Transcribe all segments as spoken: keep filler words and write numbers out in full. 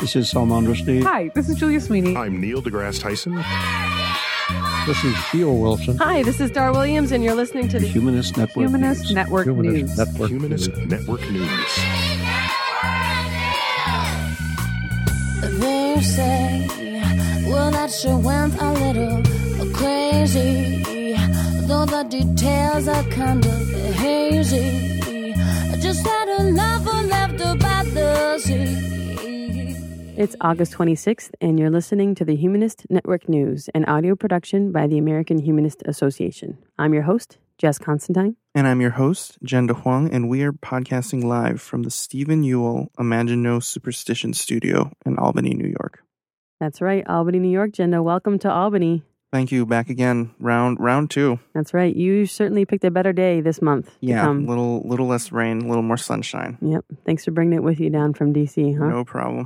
This is Salman Rushdie. Hi, this is Julia Sweeney. I'm Neil deGrasse Tyson. This is Theo Wilson. Hi, this is Dar Williams, and you're listening to the Humanist Network Humanist News. Network Humanist News. Network Humanist News. Network News. They say, well, that sure went a little crazy, though the details are kind of hazy. Just had a lover left by the sea. It's August twenty-sixth, and you're listening to the Humanist Network News, an audio production by the American Humanist Association. I'm your host, Jess Constantine. And I'm your host, Jenda Huang, and we are podcasting live from the Stephen Ewell Imagine No Superstition studio in Albany, New York. That's right, Albany, New York. Jenda, welcome to Albany. Thank you. Back again, round round two. That's right. You certainly picked a better day this month. Yeah, a come. little little less rain, a little more sunshine. Yep. Thanks for bringing it with you down from D C, huh? No problem.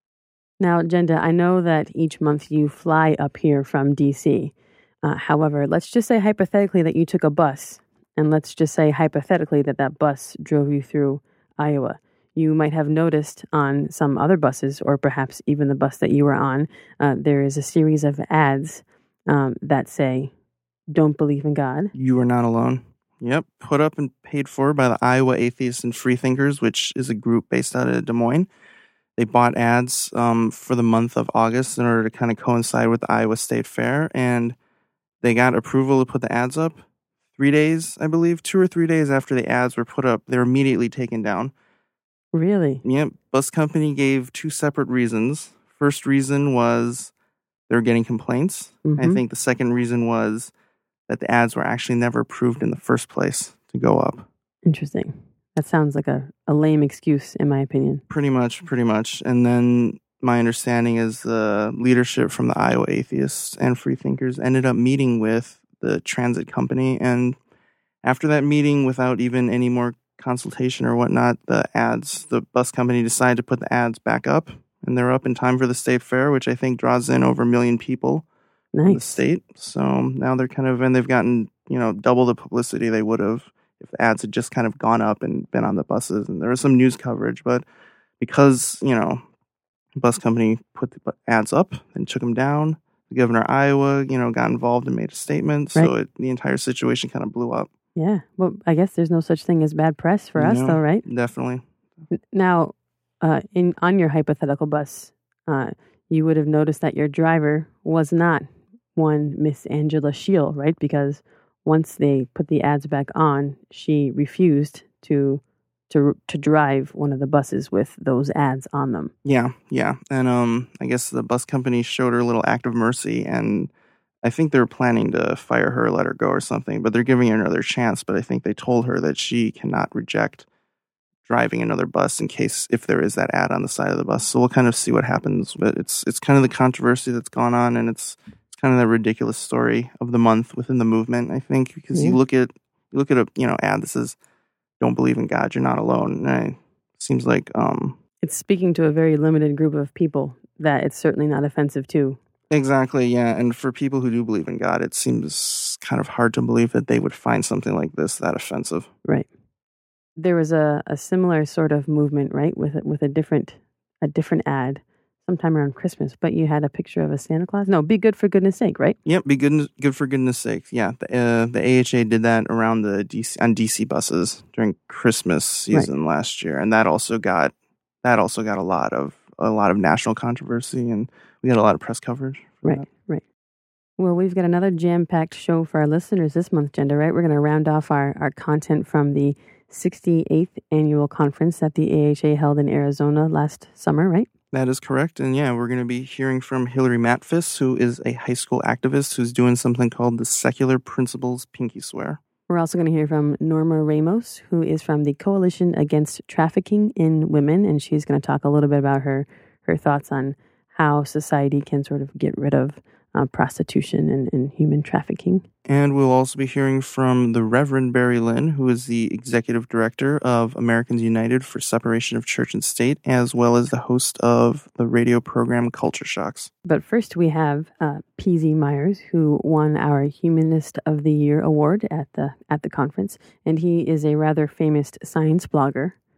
Now, Jenda, I know that each month you fly up here from D C. Uh, however, let's just say hypothetically that you took a bus, and let's just say hypothetically that that bus drove you through Iowa. You might have noticed on some other buses, or perhaps even the bus that you were on, uh, there is a series of ads um, that say, "Don't believe in God." You are not alone. Yep, put up and paid for by the Iowa Atheists and Freethinkers, which is a group based out of Des Moines. They bought ads um, for the month of August in order to kind of coincide with the Iowa State Fair, and they got approval to put the ads up. Three days, I believe, two or three days after the ads were put up, they were immediately taken down. Really? Yep, bus company gave two separate reasons. First reason was they were getting complaints. Mm-hmm. I think the second reason was that the ads were actually never approved in the first place to go up. Interesting. That sounds like a, a lame excuse, in my opinion. Pretty much, pretty much. And then my understanding is the leadership from the Iowa Atheists and Freethinkers ended up meeting with the transit company. And after that meeting, without even any more consultation or whatnot, the ads, the bus company decided to put the ads back up. And they're up in time for the state fair, which I think draws in over a million people Nice. in the state. So now they're kind of, and they've gotten, you know, double the publicity they would have if the ads had just kind of gone up and been on the buses. And there was some news coverage, but because, you know, the bus company put the ads up and took them down, the governor of Iowa, you know, got involved and made a statement. So Right. it, the entire situation kind of blew up. Yeah. Well, I guess there's no such thing as bad press for us, No, though, right? Definitely. Now, uh, in on your hypothetical bus, uh, you would have noticed that your driver was not one Miss Angela Scheel, right? Because once they put the ads back on, she refused to to to drive one of the buses with those ads on them. Yeah, yeah. And um, I guess the bus company showed her a little act of mercy, and I think they're planning to fire her, let her go or something, but they're giving her another chance. But I think they told her that she cannot reject driving another bus in case if there is that ad on the side of the bus. So we'll kind of see what happens. But it's it's kind of the controversy that's gone on, and it's it's kind of the ridiculous story of the month within the movement, I think, because Yeah. you look at you look at a you know ad that says, "Don't believe in God, you're not alone." And it seems like um It's speaking to a very limited group of people that it's certainly not offensive to. exactly, yeah. And for people who do believe in God, it seems kind of hard to believe that they would find something like this that offensive. Right. There was a, a similar sort of movement, right, with a, with a different a different ad sometime around Christmas, but you had a picture of a Santa Claus. No, be good for goodness sake, right? Yep, be good, good for goodness sake. Yeah, the, uh, the A H A did that around the D C on D C buses during Christmas season last year, and that also got that also got a lot of a lot of national controversy, and we got a lot of press coverage. for Right, that. right. Well, we've got another jam-packed show for our listeners this month, Jenda, right? We're going to round off our, our content from the sixty-eighth annual conference that the A H A held in Arizona last summer, right? That is correct, and yeah, we're going to be hearing from Hillary Matfis, who is a high school activist who's doing something called the Secular Principles Pinky Swear. We're also going to hear from Norma Ramos, who is from the Coalition Against Trafficking in Women, and she's going to talk a little bit about her, her thoughts on how society can sort of get rid of uh, prostitution and, and human trafficking. And we'll also be hearing from the Reverend Barry Lynn, who is the executive director of Americans United for Separation of Church and State, as well as the host of the radio program Culture Shocks. But first we have uh, P Z Myers, who won our Humanist of the Year award at the at the conference, and he is a rather famous science blogger.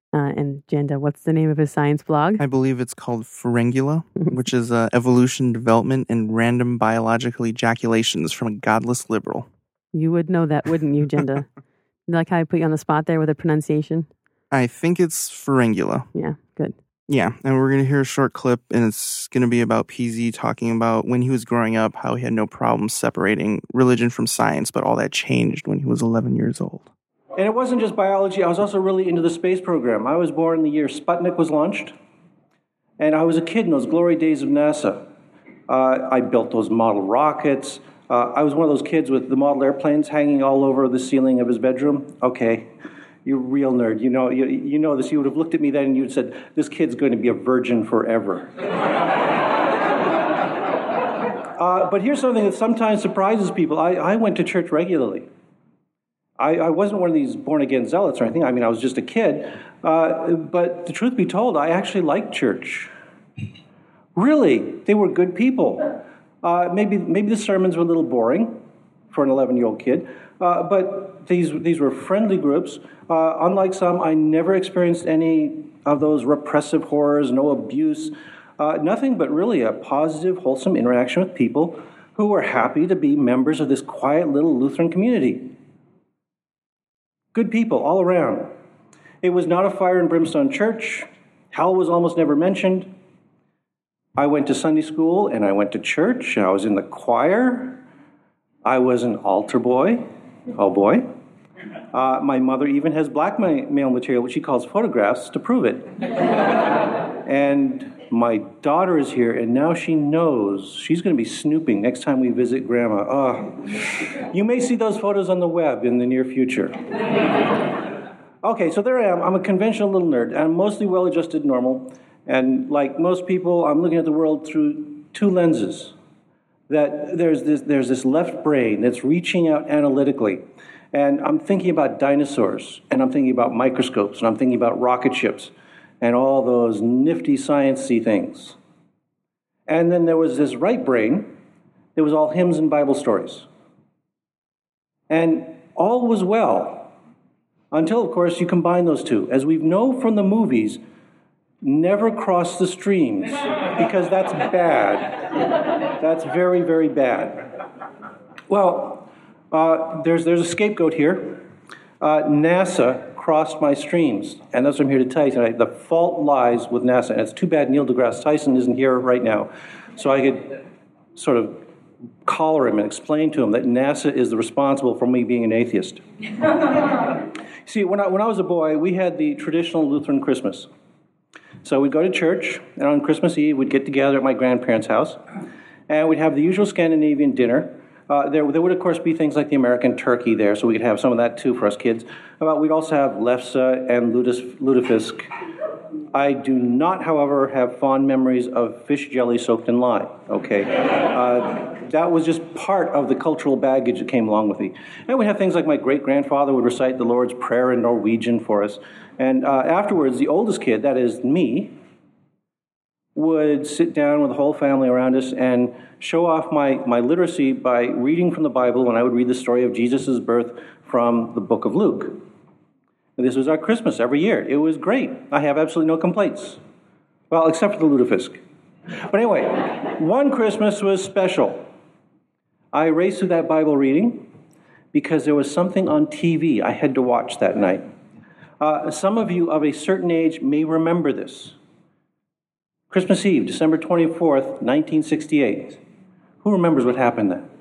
Uh, and Jenda, what's the name of his science blog? I believe it's called Pharyngula, which is uh, evolution, development, and random biological ejaculations from a godless liberal. You would know that, wouldn't you, Jenda? Like how I put you on the spot there with a pronunciation? I think it's Pharyngula. Yeah, good. Yeah, and we're going to hear a short clip, and it's going to be about P Z talking about when he was growing up, how he had no problem separating religion from science, but all that changed when he was eleven years old. And it wasn't just biology. I was also really into the space program. I was born the year Sputnik was launched, and I was a kid in those glory days of NASA. Uh, I built those model rockets. Uh, I was one of those kids with the model airplanes hanging all over the ceiling of his bedroom. Okay. You're a real nerd. You know, you, you know this. You would have looked at me then and you'd said, this kid's going to be a virgin forever. uh, but here's something that sometimes surprises people. I, I went to church regularly. I, I wasn't one of these born-again zealots or anything. I mean, I was just a kid. Uh, but the truth be told, I actually liked church. Really, they were good people. Uh, maybe, maybe the sermons were a little boring for an eleven-year-old kid. Uh, but these these were friendly groups. Uh, unlike some, I never experienced any of those repressive horrors, no abuse, uh, nothing but really a positive, wholesome interaction with people who were happy to be members of this quiet little Lutheran community. Good people all around. It was not a fire and brimstone church. Hell was almost never mentioned. I went to Sunday school and I went to church and I was in the choir. I was an altar boy. Oh boy. Uh, my mother even has blackmail material, which she calls photographs, to prove it. And my daughter is here, and now she knows she's going to be snooping next time we visit Grandma. Oh, you may see those photos on the web in the near future. Okay, so there I am. I'm a conventional little nerd. I'm mostly well-adjusted, normal. And like most people, I'm looking at the world through two lenses. That there's this, there's this left brain that's reaching out analytically. And I'm thinking about dinosaurs, and I'm thinking about microscopes, and I'm thinking about rocket ships, and all those nifty science-y things. And then there was this right brain that was all hymns and Bible stories. And all was well, until, of course, you combine those two. As we know from the movies, never cross the streams, because that's bad. That's very, very bad. Well, uh, there's, there's a scapegoat here. Uh, NASA crossed my streams, and that's what I'm here to tell you tonight. The fault lies with NASA, and it's too bad Neil deGrasse Tyson isn't here right now, so I could sort of collar him and explain to him that NASA is the responsible for me being an atheist. See, when I, when I was a boy, we had the traditional Lutheran Christmas. So we'd go to church, and on Christmas Eve, we'd get together at my grandparents' house, and we'd have the usual Scandinavian dinner. Uh, there, there would, of course, be things like the American turkey there, so we could have some of that, too, for us kids. Uh, we'd also have lefse and ludus, lutefisk. I do not, however, have fond memories of fish jelly soaked in lye, okay? Uh, that was just part of the cultural baggage that came along with me. And we'd have things like my great-grandfather would recite the Lord's Prayer in Norwegian for us. And uh, afterwards, the oldest kid, that is me, would sit down with the whole family around us and show off my, my literacy by reading from the Bible when I would read the story of Jesus' birth from the book of Luke. And this was our Christmas every year. It was great. I have absolutely no complaints. Well, except for the lutefisk. But anyway, one Christmas was special. I raced through that Bible reading because there was something on T V I had to watch that night. Uh, some of you of a certain age may remember this. Christmas Eve, December twenty-fourth, nineteen sixty-eight. Who remembers what happened then?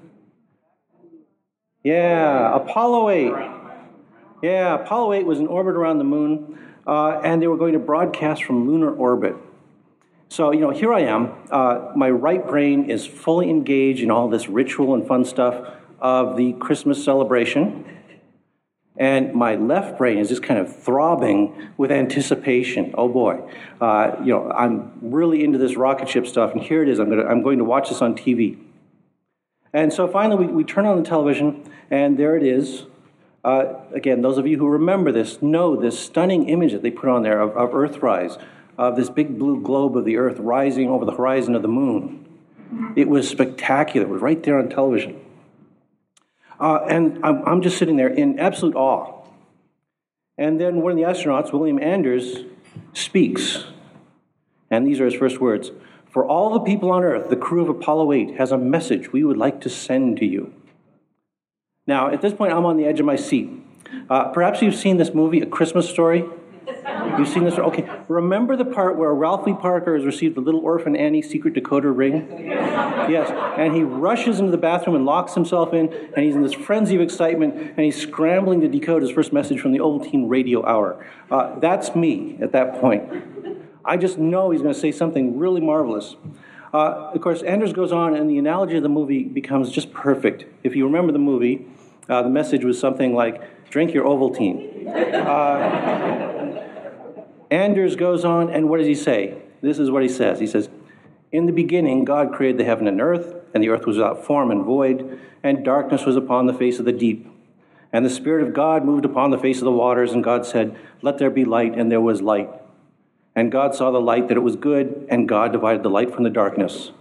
Yeah, Apollo eight. Yeah, Apollo eight was in orbit around the moon, uh, and they were going to broadcast from lunar orbit. So, you know, here I am. Uh, my right brain is fully engaged in all this ritual and fun stuff of the Christmas celebration. And my left brain is just kind of throbbing with anticipation. Oh boy, uh, you know, I'm really into this rocket ship stuff, and here it is. I'm going to, I'm going to watch this on T V. And so finally, we, we turn on the television, and there it is. Uh, again, those of you who remember this know this stunning image that they put on there of, of Earthrise, of this big blue globe of the Earth rising over the horizon of the moon. It was spectacular. It was right there on television. Uh, and I'm, I'm just sitting there in absolute awe. And then one of the astronauts, William Anders, speaks. And these are his first words. For all the people on Earth, the crew of Apollo eight has a message we would like to send to you. Now, at this point, I'm on the edge of my seat. Uh, perhaps you've seen this movie, A Christmas Story. You've seen this? Okay. Remember the part where Ralphie Parker has received the little orphan Annie's secret decoder ring? Yes. And he rushes into the bathroom and locks himself in, and he's in this frenzy of excitement, and he's scrambling to decode his first message from the Ovaltine radio hour. Uh, that's me at that point. I just know he's going to say something really marvelous. Uh, of course, Anders goes on, and the analogy of the movie becomes just perfect. If you remember the movie, uh, the message was something like, drink your Ovaltine. Uh, Anders goes on, and what does he say? This is what he says. He says, in the beginning, God created the heaven and earth, and the earth was without form and void, and darkness was upon the face of the deep. And the Spirit of God moved upon the face of the waters, and God said, let there be light, and there was light. And God saw the light, that it was good, and God divided the light from the darkness.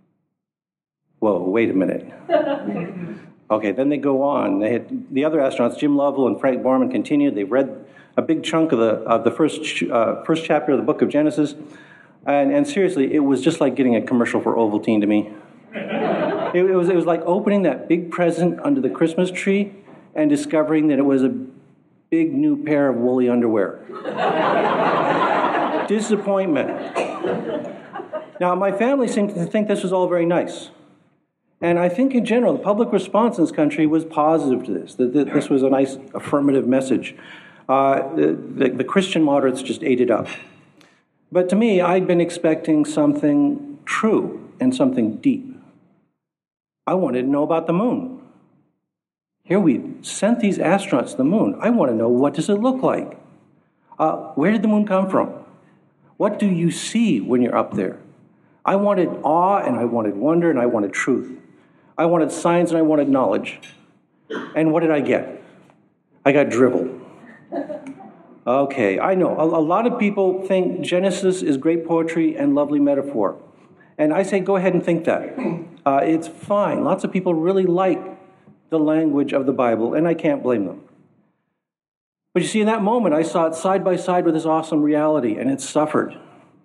Whoa, wait a minute. Okay, then they go on. They had the other astronauts, Jim Lovell and Frank Borman, continued. They read a big chunk of the of the first uh, first chapter of the book of Genesis, and, and seriously, it was just like getting a commercial for Ovaltine to me. It, it was it was like opening that big present under the Christmas tree and discovering that it was a big new pair of woolly underwear. Disappointment. Now, my family seemed to think this was all very nice. And I think in general, the public response in this country was positive to this, that this was a nice affirmative message. Uh, the, the, the Christian moderates just ate it up. But to me, I'd been expecting something true and something deep. I wanted to know about the moon. Here we sent these astronauts to the moon. I want to know, what does it look like? Uh, where did the moon come from? What do you see when you're up there? I wanted awe, and I wanted wonder, and I wanted truth. I wanted science, and I wanted knowledge. And what did I get? I got drivel. Okay, I know. A, a lot of people think Genesis is great poetry and lovely metaphor. And I say, go ahead and think that. Uh, it's fine. Lots of people really like the language of the Bible, and I can't blame them. But you see, in that moment, I saw it side by side with this awesome reality, and it suffered.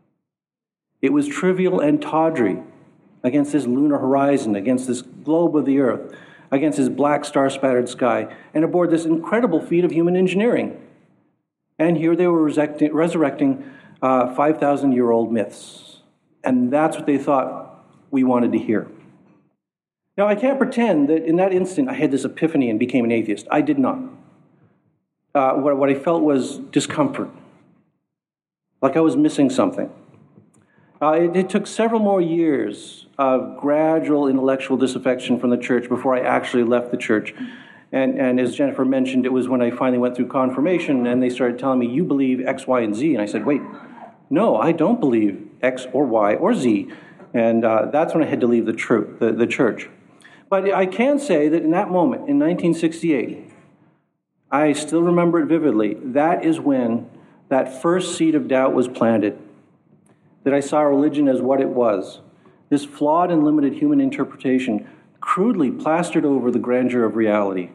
It was trivial and tawdry against this lunar horizon, against this globe of the earth, against this black star-spattered sky, and aboard this incredible feat of human engineering. And here they were resurrecting, resurrecting uh, five thousand year old myths. And that's what they thought we wanted to hear. Now, I can't pretend that in that instant I had this epiphany and became an atheist. I did not. Uh, what, what I felt was discomfort, like I was missing something. Uh, it, it took several more years of gradual intellectual disaffection from the church before I actually left the church. And, and as Jennifer mentioned, it was when I finally went through confirmation and they started telling me, you believe X, Y, and Z. And I said, wait, no, I don't believe X or Y or Z. And uh, that's when I had to leave the, tr- the, the church. But I can say that in that moment, in nineteen sixty-eight, I still remember it vividly. That is when that first seed of doubt was planted, that I saw religion as what it was, this flawed and limited human interpretation crudely plastered over the grandeur of reality.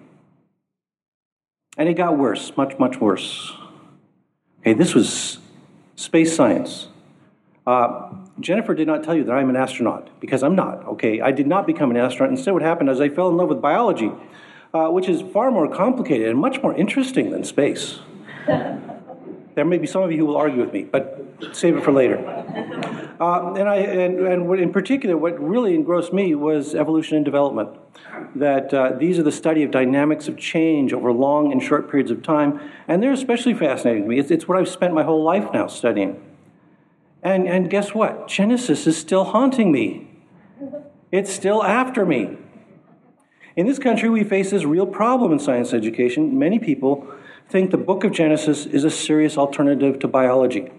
And it got worse, much, much worse. Okay, this was space science. Uh, Jennifer did not tell you that I'm an astronaut, because I'm not, okay? I did not become an astronaut. Instead, what happened is I fell in love with biology, uh, which is far more complicated and much more interesting than space. There may be some of you who will argue with me, but save it for later. Uh, and, I, and, and what in particular, what really engrossed me was evolution and development. That uh, these are the study of dynamics of change over long and short periods of time, and they're especially fascinating to me. It's, it's what I've spent my whole life now studying. And, and guess what? Genesis is still haunting me. It's still after me. In this country, we face this real problem in science education. Many people think the book of Genesis is a serious alternative to biology.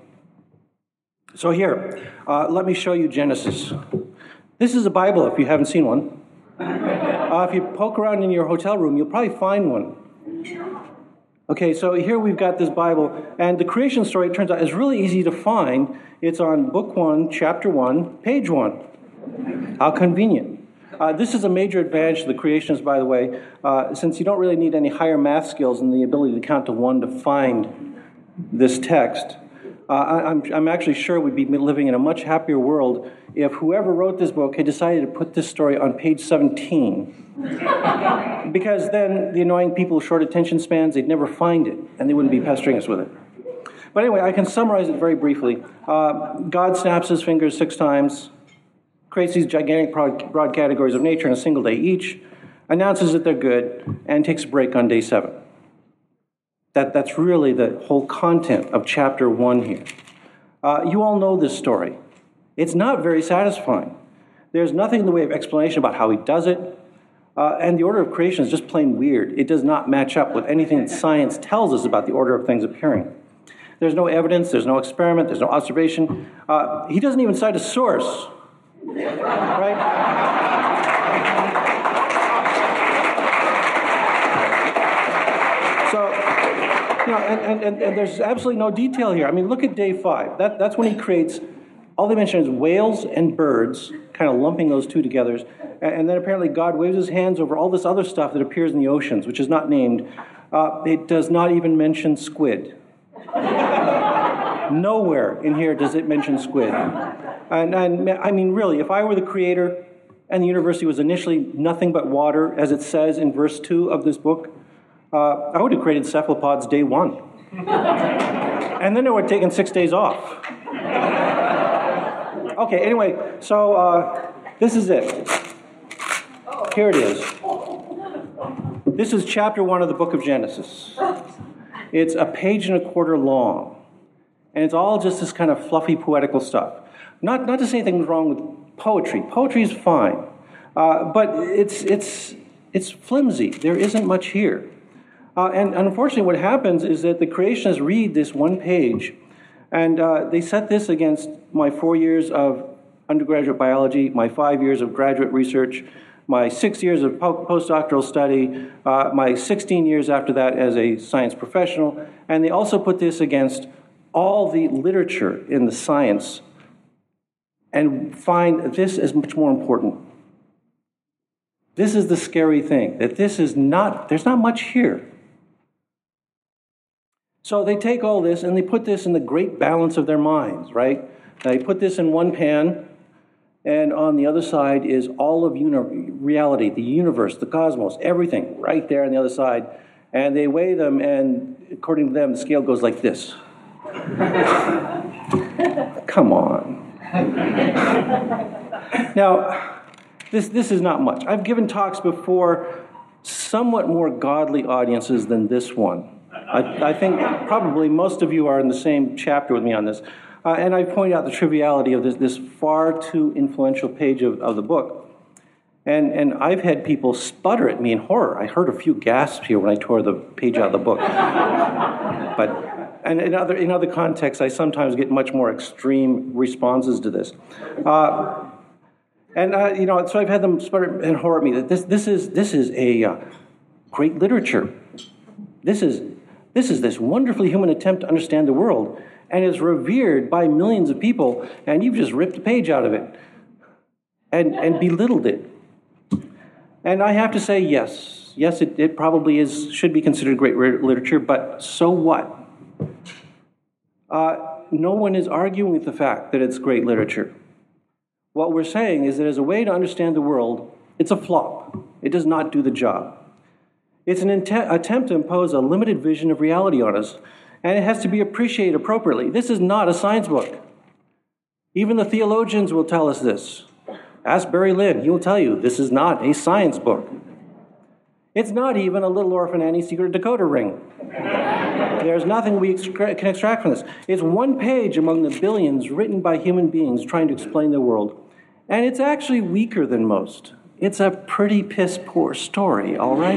So here, uh, let me show you Genesis. This is a Bible if you haven't seen one. Uh, if you poke around in your hotel room, you'll probably find one. Okay, so here we've got this Bible, and the creation story, it turns out, is really easy to find. It's on book one, chapter one, page one. How convenient. Uh, this is a major advantage to the creationists, by the way, uh, since you don't really need any higher math skills and the ability to count to one to find this text. Uh, I, I'm, I'm actually sure we'd be living in a much happier world if whoever wrote this book had decided to put this story on page seventeen. Because then the annoying people with short attention spans, they'd never find it, and they wouldn't be pestering us with it. But anyway, I can summarize it very briefly. Uh, God snaps his fingers six times, creates these gigantic broad, broad categories of nature in a single day each, announces that they're good, and takes a break on day seven. That, that's really the whole content of chapter one here. Uh, you all know this story. It's not very satisfying. There's nothing in the way of explanation about how he does it, uh, and the order of creation is just plain weird. It does not match up with anything that science tells us about the order of things appearing. There's no evidence, there's no experiment, there's no observation. Uh, he doesn't even cite a source, right? So, you know, and, and, and there's absolutely no detail here. I mean, look at day five. That, that's when he creates, all they mention is whales and birds, kind of lumping those two together. And, and then apparently God waves his hands over all this other stuff that appears in the oceans, which is not named. Uh, it does not even mention squid. Nowhere in here does it mention squid. And, and I mean, really, if I were the creator and the university was initially nothing but water, as it says in verse two of this book, Uh, I would have created cephalopods day one. And then I would have taken six days off. Okay, anyway, so uh, this is it. Here it is. This is chapter one of the book of Genesis. It's a page and a quarter long. And it's all just this kind of fluffy, poetical stuff. Not, not to say anything wrong with poetry. Poetry is fine. Uh, but it's, it's, it's flimsy. There isn't much here. Uh, and, and unfortunately, what happens is that the creationists read this one page, and uh, they set this against my four years of undergraduate biology, my five years of graduate research, my six years of po- postdoctoral study, uh, my sixteen years after that as a science professional, and they also put this against all the literature in the science and find this as much more important. This is the scary thing, that this is not, there's not much here. So they take all this and they put this in the great balance of their minds, right? They put this in one pan, and on the other side is all of uni- reality, the universe, the cosmos, everything right there on the other side. And they weigh them, and according to them, the scale goes like this. Come on. Now, this, this is not much. I've given talks before somewhat more godly audiences than this one. I, I think probably most of you are in the same chapter with me on this. Uh, and I point out the triviality of this, this far too influential page of, of the book. And, and I've had people sputter at me in horror. I heard a few gasps here when I tore the page out of the book. But and in other, in other contexts, I sometimes get much more extreme responses to this. Uh, and, uh, you know, so I've had them sputter and horror at me that this, this is, this is a uh, great literature. This is This is this wonderfully human attempt to understand the world, and is revered by millions of people, and you've just ripped a page out of it and, and belittled it. And I have to say, yes, yes, it, it probably is should be considered great literature, but so what? Uh, no one is arguing with the fact that it's great literature. What we're saying is that as a way to understand the world, it's a flop. It does not do the job. It's an int- attempt to impose a limited vision of reality on us, and it has to be appreciated appropriately. This is not a science book. Even the theologians will tell us this. Ask Barry Lynn, he will tell you this is not a science book. It's not even a Little Orphan Annie's Secret Decoder Ring. There's nothing we extra- can extract from this. It's one page among the billions written by human beings trying to explain the world, and it's actually weaker than most. It's a pretty piss-poor story, all right?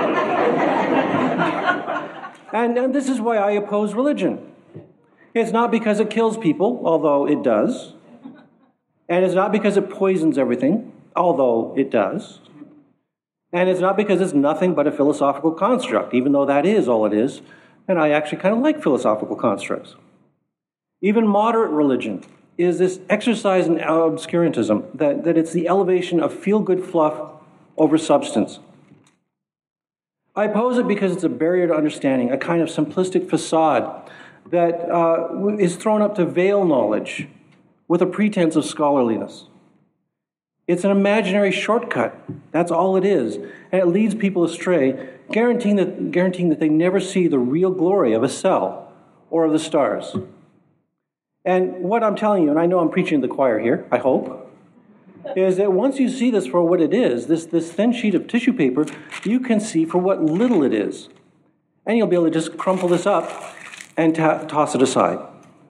and, and this is why I oppose religion. It's not because it kills people, although it does. And it's not because it poisons everything, although it does. And it's not because it's nothing but a philosophical construct, even though that is all it is. And I actually kind of like philosophical constructs. Even moderate religion is this exercise in obscurantism, that, that it's the elevation of feel-good fluff over substance. I oppose it because it's a barrier to understanding, a kind of simplistic facade that uh, is thrown up to veil knowledge with a pretense of scholarliness. It's an imaginary shortcut. That's all it is. And it leads people astray, guaranteeing that, guaranteeing that they never see the real glory of a cell or of the stars. And what I'm telling you, and I know I'm preaching to the choir here, I hope, is that once you see this for what it is, this, this thin sheet of tissue paper, you can see for what little it is. And you'll be able to just crumple this up and ta- toss it aside.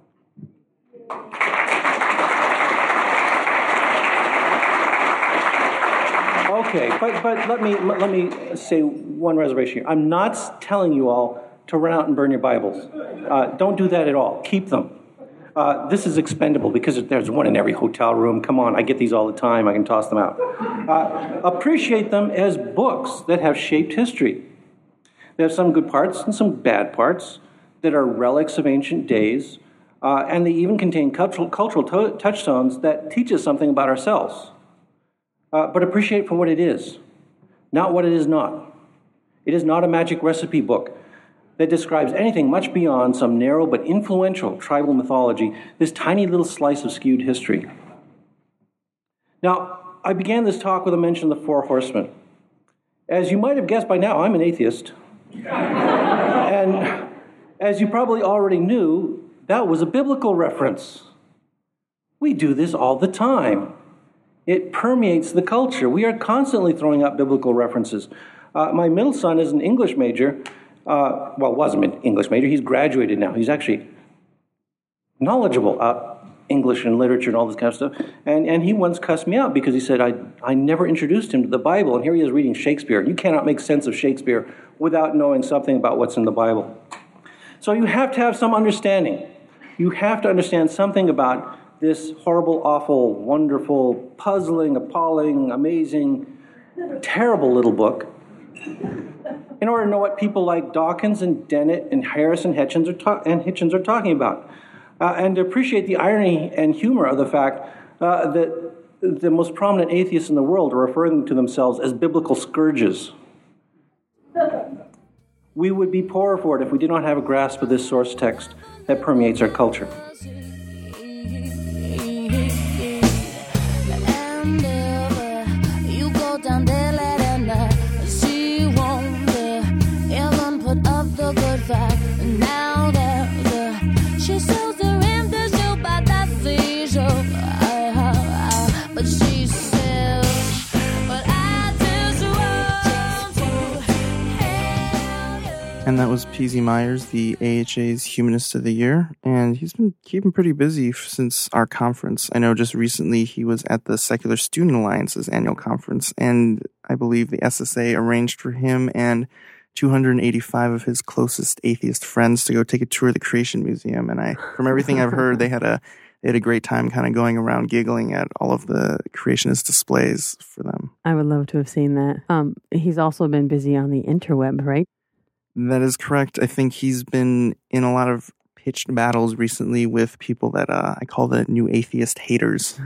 Okay, but, but let me let me say one reservation here. I'm not telling you all to run out and burn your Bibles. Uh, don't do that at all. Keep them. Uh, this is expendable because there's one in every hotel room. Come on, I get these all the time. I can toss them out. Uh, appreciate them as books that have shaped history. They have some good parts and some bad parts that are relics of ancient days, uh, and they even contain cultural, cultural to- touchstones that teach us something about ourselves. Uh, but appreciate it for what it is, not what it is not. It is not a magic recipe book that describes anything much beyond some narrow but influential tribal mythology, this tiny little slice of skewed history. Now, I began this talk with a mention of the Four Horsemen. As you might have guessed by now, I'm an atheist. And as you probably already knew, that was a biblical reference. We do this all the time. It permeates the culture. We are constantly throwing out biblical references. Uh, my middle son is an English major. Uh, well, was an English major. He's graduated now. He's actually knowledgeable about English and literature and all this kind of stuff. And, and he once cussed me out because he said, I, I never introduced him to the Bible, and here he is reading Shakespeare. You cannot make sense of Shakespeare without knowing something about what's in the Bible. So you have to have some understanding. You have to understand something about this horrible, awful, wonderful, puzzling, appalling, amazing, terrible little book in order to know what people like Dawkins and Dennett and Harris and Hitchens are, ta- and Hitchens are talking about. Uh, and to appreciate the irony and humor of the fact uh, that the most prominent atheists in the world are referring to themselves as biblical scourges. We would be poorer for it if we did not have a grasp of this source text that permeates our culture. And that was P Z Myers, the A H A's Humanist of the Year, and he's been keeping pretty busy since our conference. I know just recently he was at the Secular Student Alliance's annual conference, and I believe the S S A arranged for him and two hundred eighty-five of his closest atheist friends to go take a tour of the Creation Museum. And I, from everything I've heard, they had a they had a great time kind of going around giggling at all of the creationist displays for them. I would love to have seen that. Um, he's also been busy on the interweb, right? That is correct. I think he's been in a lot of pitched battles recently with people that uh, I call the new atheist haters.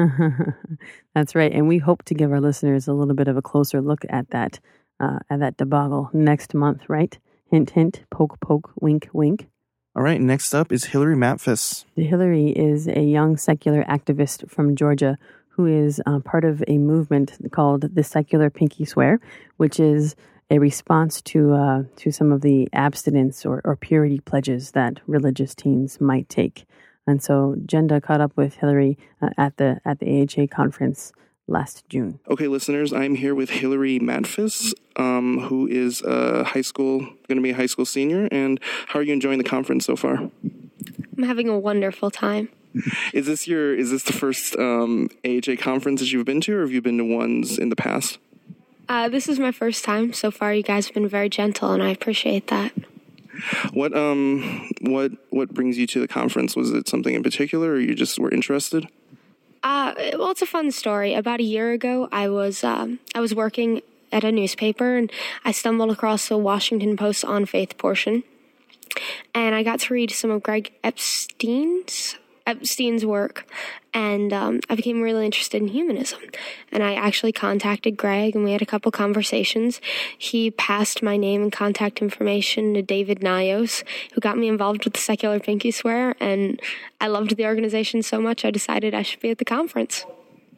That's right. And we hope to give our listeners a little bit of a closer look at that, uh, at that debacle next month, right? Hint, hint, poke, poke, wink, wink. All right. Next up is Hillary Matfis. Hillary is a young secular activist from Georgia who is uh, part of a movement called the Secular Pinky Swear, which is a response to uh, to some of the abstinence or, or purity pledges that religious teens might take. And so Jenda caught up with Hillary uh, at the at the A H A conference last June. Okay, listeners, I'm here with Hillary Matfis, um, who is a high school, going to be a high school senior. And how are you enjoying the conference so far? I'm having a wonderful time. Is this your is this the first um, A H A conference that you've been to, or have you been to ones in the past? Uh, this is my first time. So far, you guys have been very gentle, and I appreciate that. What um what what brings you to the conference? Was it something in particular, or you just were interested? Uh, well, it's a fun story. About a year ago, I was um, I was working at a newspaper, and I stumbled across the Washington Post On Faith portion, and I got to read some of Greg Epstein's Epstein's work, and um, I became really interested in humanism. And I actually contacted Greg, and we had a couple conversations. He passed my name and contact information to David Nyos, who got me involved with the Secular Pinky Swear, and I loved the organization so much I decided I should be at the conference.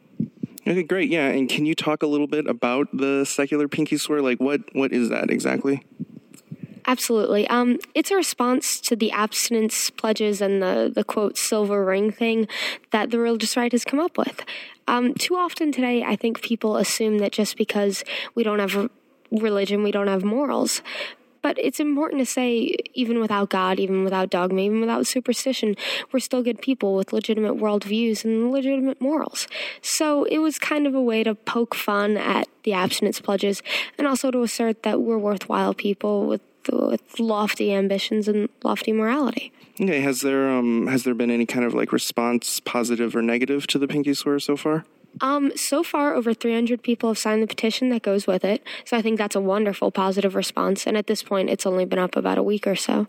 Okay, great. Yeah, and can you talk a little bit about the Secular Pinky Swear? Like, what what is that exactly? Absolutely. Um, it's a response to the abstinence pledges and the, the quote, silver ring thing that the religious right has come up with. Um, too often today, I think people assume that just because we don't have religion, we don't have morals. But it's important to say, even without God, even without dogma, even without superstition, we're still good people with legitimate worldviews and legitimate morals. So it was kind of a way to poke fun at the abstinence pledges and also to assert that we're worthwhile people with with lofty ambitions and lofty morality. Okay, has there um has there been any kind of like response, positive or negative, to the Pinky Swear so far? Um, so far, over three hundred people have signed the petition that goes with it, so I think that's a wonderful positive response, and at this point, it's only been up about a week or so.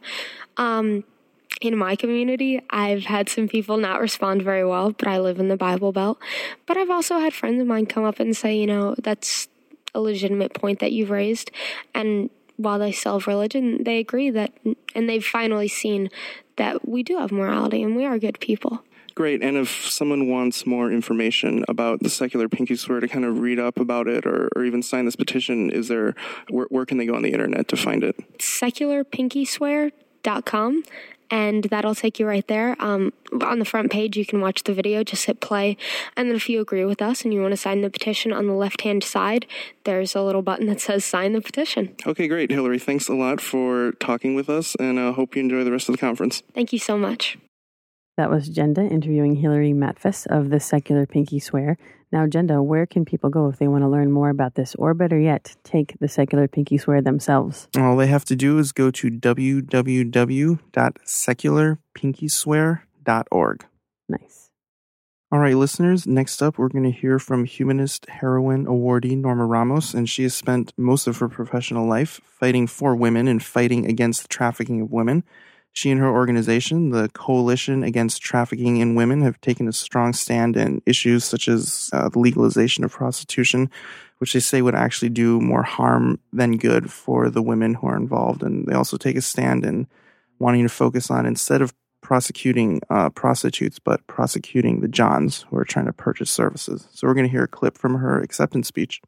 Um, in my community, I've had some people not respond very well, but I live in the Bible Belt, but I've also had friends of mine come up and say, you know, that's a legitimate point that you've raised, and while they still have religion, they agree that, and they've finally seen that we do have morality and we are good people. Great. And if someone wants more information about the Secular Pinky Swear to kind of read up about it or, or even sign this petition, is there, where, where can they go on the internet to find it? secular pinky swear dot com. And that'll take you right there. Um, on the front page, you can watch the video, just hit play. And then if you agree with us and you want to sign the petition, on the left-hand side, there's a little button that says sign the petition. Okay, great. Hillary, thanks a lot for talking with us, and I uh, hope you enjoy the rest of the conference. Thank you so much. That was Jenda interviewing Hillary Matfess of the Secular Pinky Swear. Now, Jenda, where can people go if they want to learn more about this, or better yet, take the Secular Pinky Swear themselves? All they have to do is go to w w w dot secular pinky swear dot org. Nice. All right, listeners, next up, we're going to hear from Humanist Heroine awardee Norma Ramos, and she has spent most of her professional life fighting for women and fighting against the trafficking of women. She and her organization, the Coalition Against Trafficking in Women, have taken a strong stand in issues such as uh, the legalization of prostitution, which they say would actually do more harm than good for the women who are involved. And they also take a stand in wanting to focus on, instead of prosecuting uh, prostitutes, but prosecuting the Johns who are trying to purchase services. So we're going to hear a clip from her acceptance speech.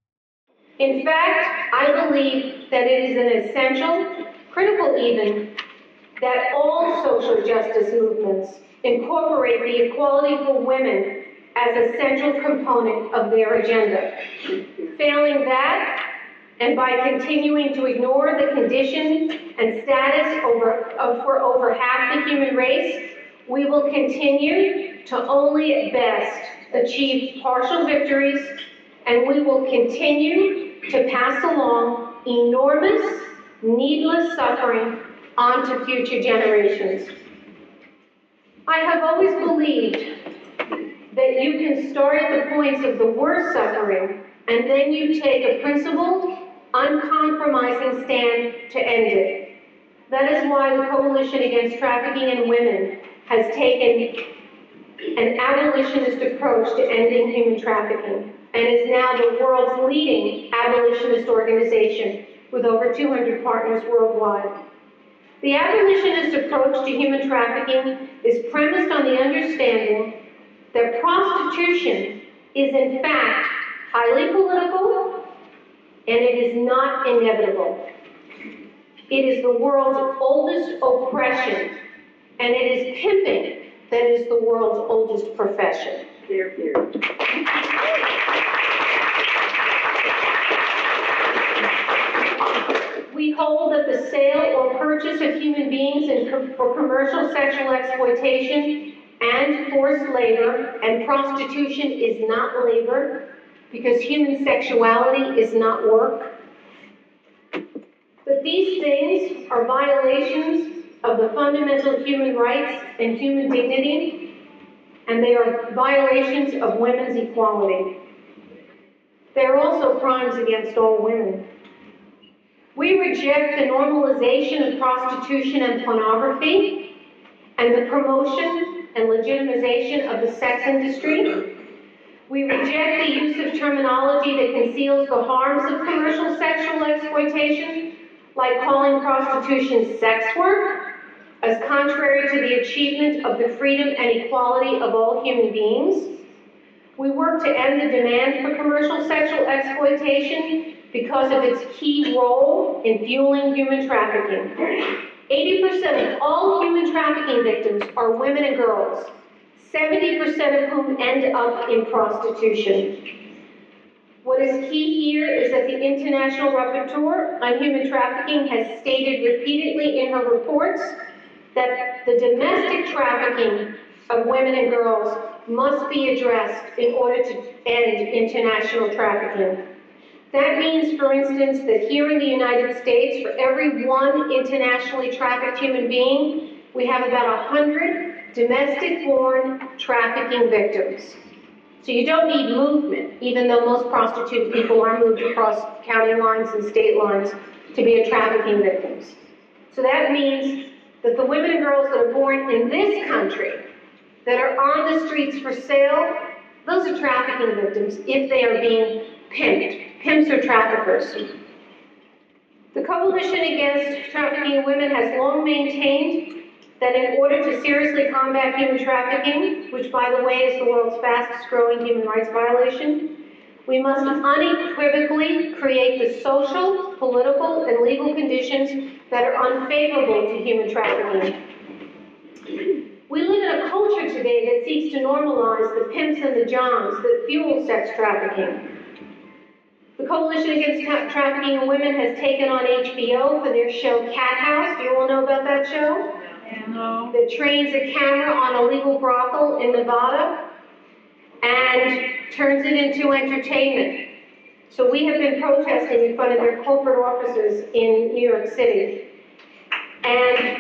In fact, I believe that it is an essential, critical even, that all social justice movements incorporate the equality for women as a central component of their agenda. Failing that, and by continuing to ignore the condition and status over, of, for over half the human race, we will continue to only at best achieve partial victories, and we will continue to pass along enormous, needless suffering onto future generations. I have always believed that you can start at the points of the worst suffering, and then you take a principled, uncompromising stand to end it. That is why the Coalition Against Trafficking in Women has taken an abolitionist approach to ending human trafficking and is now the world's leading abolitionist organization with over two hundred partners worldwide. The abolitionist approach to human trafficking is premised on the understanding that prostitution is in fact highly political and it is not inevitable. It is the world's oldest oppression, and it is pimping that is the world's oldest profession. Here, here. We hold that the sale or purchase of human beings in com- for commercial sexual exploitation and forced labor and prostitution is not labor, because human sexuality is not work. But these things are violations of the fundamental human rights and human dignity, and they are violations of women's equality. They are also crimes against all women. We reject the normalization of prostitution and pornography and the promotion and legitimization of the sex industry. We reject the use of terminology that conceals the harms of commercial sexual exploitation, like calling prostitution sex work, as contrary to the achievement of the freedom and equality of all human beings. We work to end the demand for commercial sexual exploitation because of its key role in fueling human trafficking. eighty percent of all human trafficking victims are women and girls, seventy percent of whom end up in prostitution. What is key here is that the International Rapporteur on Human Trafficking has stated repeatedly in her reports that the domestic trafficking of women and girls must be addressed in order to end international trafficking. That means, for instance, that here in the United States, for every one internationally trafficked human being, we have about one hundred domestic-born trafficking victims. So you don't need movement, even though most prostitute people are moved across county lines and state lines to be a trafficking victims. So that means that the women and girls that are born in this country that are on the streets for sale, those are trafficking victims if they are being pimped. Pimps are traffickers. The Coalition Against Trafficking in Women has long maintained that in order to seriously combat human trafficking, which, by the way, is the world's fastest growing human rights violation, we must unequivocally create the social, political, and legal conditions that are unfavorable to human trafficking. We live in a culture today that seeks to normalize the pimps and the johns that fuel sex trafficking. The Coalition Against Tra- Trafficking in Women has taken on H B O for their show Cat House. Do you all know about that show? No. That trains a camera on a legal brothel in Nevada and turns it into entertainment. So we have been protesting in front of their corporate offices in New York City. And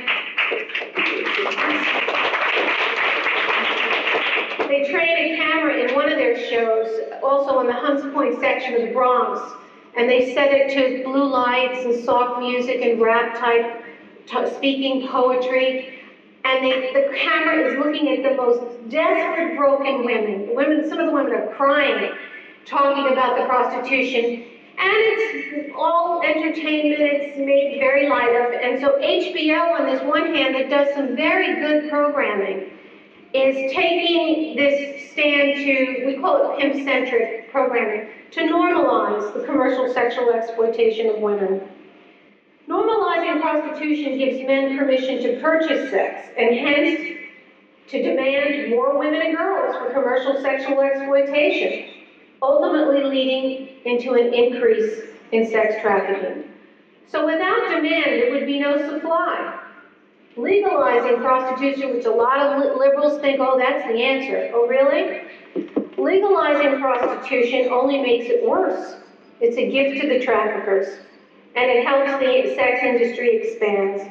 they train a camera in one of their shows, also in the Hunts Point section of the Bronx, and they set it to blue lights and soft music and rap type t- speaking poetry, and they, the camera is looking at the most desperate, broken women. Women, some of the women are crying, talking about the prostitution, and it's all entertainment. It's made very light of, and so H B O, on this one hand, that does some very good programming, is taking this stand to, we call it pimp-centric programming, to normalize the commercial sexual exploitation of women. Normalizing prostitution gives men permission to purchase sex, and hence to demand more women and girls for commercial sexual exploitation, ultimately leading into an increase in sex trafficking. So without demand, there would be no supply. Legalizing prostitution, which a lot of li- liberals think, oh, that's the answer. Oh, really? Legalizing prostitution only makes it worse. It's a gift to the traffickers, and it helps the sex industry expand.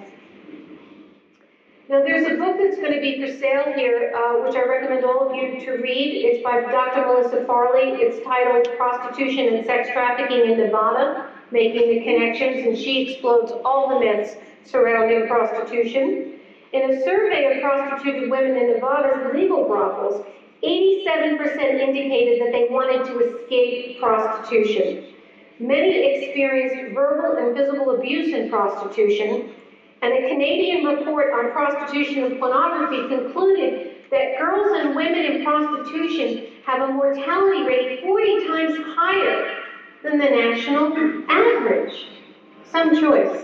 Now, there's a book that's going to be for sale here, uh, which I recommend all of you to read. It's by Doctor Melissa Farley. It's titled Prostitution and Sex Trafficking in Nevada, Making the Connections, and she explodes all the myths surrounding prostitution. In a survey of prostituted women in Nevada's legal brothels, eighty-seven percent indicated that they wanted to escape prostitution. Many experienced verbal and physical abuse in prostitution, and a Canadian report on prostitution and pornography concluded that girls and women in prostitution have a mortality rate forty times higher than the national average. Some choice.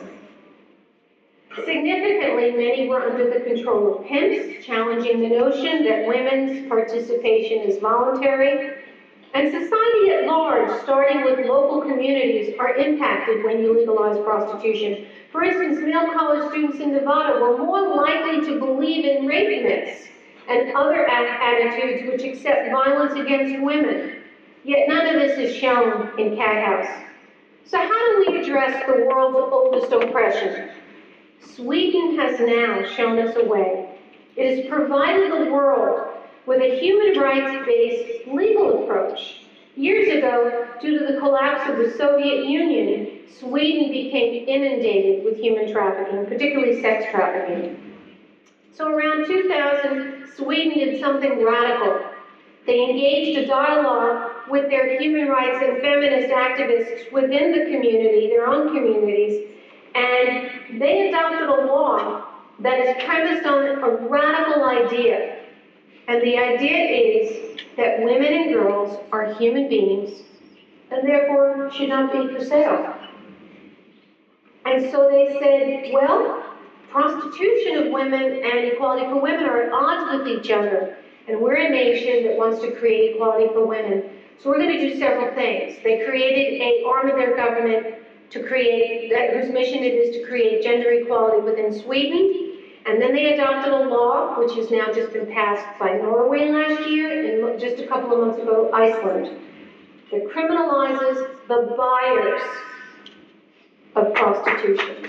Significantly, many were under the control of pimps, challenging the notion that women's participation is voluntary. And society at large, starting with local communities, are impacted when you legalize prostitution. For instance, male college students in Nevada were more likely to believe in rape myths and other a- attitudes which accept violence against women. Yet none of this is shown in Cat House. So how do we address the world's oldest oppression? Sweden has now shown us a way. It has provided the world with a human rights-based legal approach. Years ago, due to the collapse of the Soviet Union, Sweden became inundated with human trafficking, particularly sex trafficking. So around two thousand, Sweden did something radical. They engaged a dialogue with their human rights and feminist activists within the community, their own communities, and they adopted a law that is premised on a radical idea. And the idea is that women and girls are human beings and therefore should not be for sale. And so they said, well, prostitution of women and equality for women are at odds with each other. And we're a nation that wants to create equality for women. So we're going to do several things. They created an arm of their government to create, that, whose mission it is to create gender equality within Sweden. And then they adopted a law, which has now just been passed by Norway last year, and just a couple of months ago, Iceland, that criminalizes the buyers of prostitution.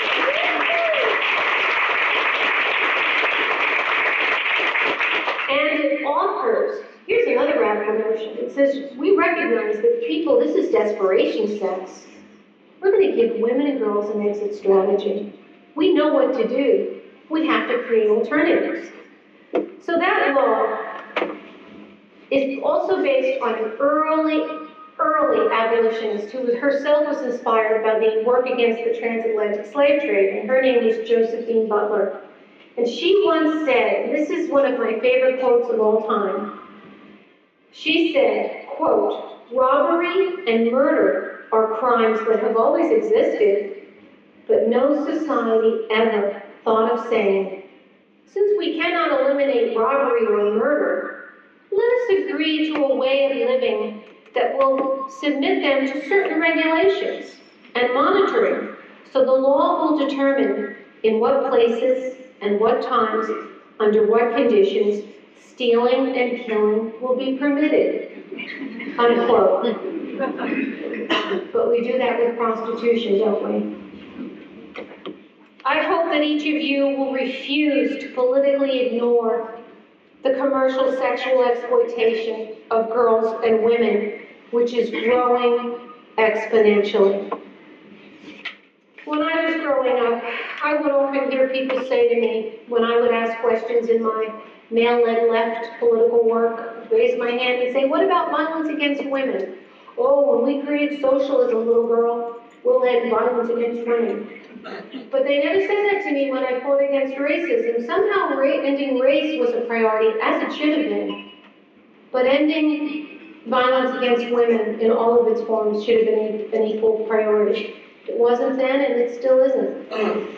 And it offers, here's another radical notion. It says, we recognize that people, this is desperation sex. We're going to give women and girls an exit strategy. We know what to do. We have to create alternatives. So that law is also based on an early, early abolitionist who herself was inspired by the work against the transatlantic slave trade, and her name was Josephine Butler. And she once said, and this is one of my favorite quotes of all time, she said, quote, robbery and murder are crimes that have always existed, but no society ever thought of saying, since we cannot eliminate robbery or murder, let us agree to a way of living that will submit them to certain regulations and monitoring, so the law will determine in what places and what times, under what conditions, stealing and killing will be permitted, unquote. But we do that with prostitution, don't we? I hope that each of you will refuse to politically ignore the commercial sexual exploitation of girls and women, which is growing exponentially. When I was growing up, I would often hear people say to me, when I would ask questions in my male-led left political work, raise my hand and say, what about violence against women? Oh, when we create socialism, little girl, we'll end violence against women. But they never said that to me when I fought against racism. Somehow ra- ending race was a priority, as it should have been. But ending violence against women in all of its forms should have been an equal priority. It wasn't then, and it still isn't.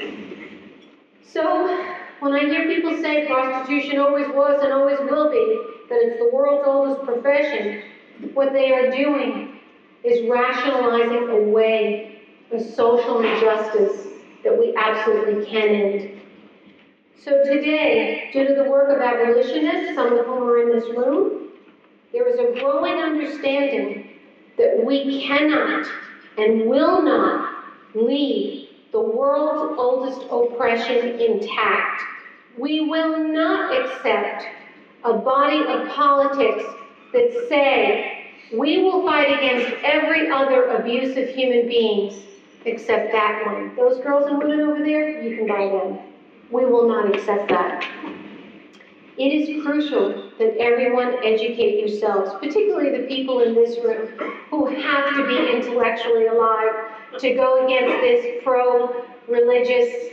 So, when I hear people say prostitution always was and always will be, that it's the world's oldest profession, what they are doing is rationalizing away a social injustice that we absolutely can end. So today, due to the work of abolitionists, some of whom are in this room, there is a growing understanding that we cannot and will not leave the world's oldest oppression intact. We will not accept a body of politics that say we will fight against every other abuse of human beings except that one. Those girls and women over there, you can buy them. We will not accept that. It is crucial that everyone educate yourselves, particularly the people in this room who have to be intellectually alive to go against this pro-religious